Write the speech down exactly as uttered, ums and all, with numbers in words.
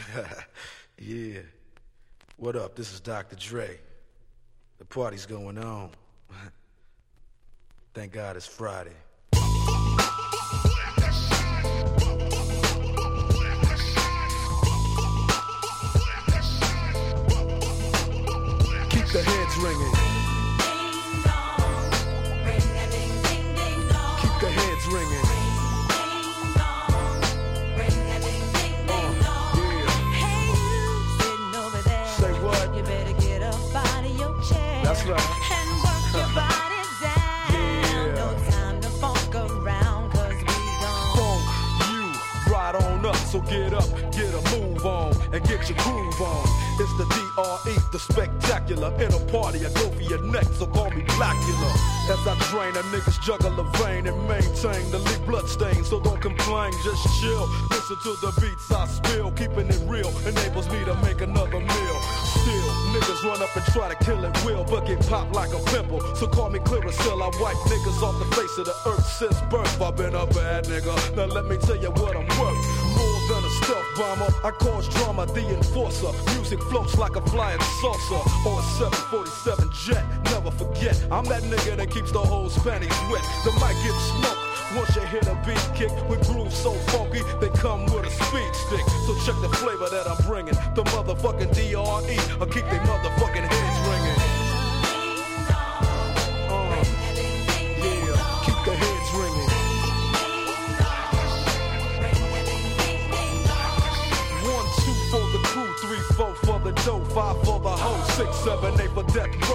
Yeah. What up? This is Doctor Dre. The party's going on. Thank God it's Friday. Keep the heads ringing. Keep the heads ringing. That's right. And work your body down. Yeah. No time to funk around, cause we gon' Funk you right on up, so get up, get a move on, and get your groove on. It's the D R E, the spectacular. In a party, I go for your neck, so call me Blackula. As I drain, a niggas juggle a vein and maintain the leak blood stain. So don't complain, just chill. Listen to the beats I spill. Keeping it real enables me to make another meal. Still, niggas run up and try to kill it will, but get popped like a pimple. So call me Clearasil, I wipe niggas off the face of the earth since birth. I've been a bad nigga, now let me tell you what I'm worth. More than a stealth bomber, I cause drama, the enforcer. Music floats like a flying saucer, or a seven forty-seven jet. Never forget, I'm that nigga that keeps the whole panties wet. The mic gets smoked once you hit a beat kick with grooves so funky, they come with a speed stick. So check the flavor that I'm bringing. The motherfucking D R E, I'll keep they motherfucking heads ringing. Uh, yeah, keep the heads ringing. One, two for the crew, three, four for the dough, five for the hoe, six, seven, eight for death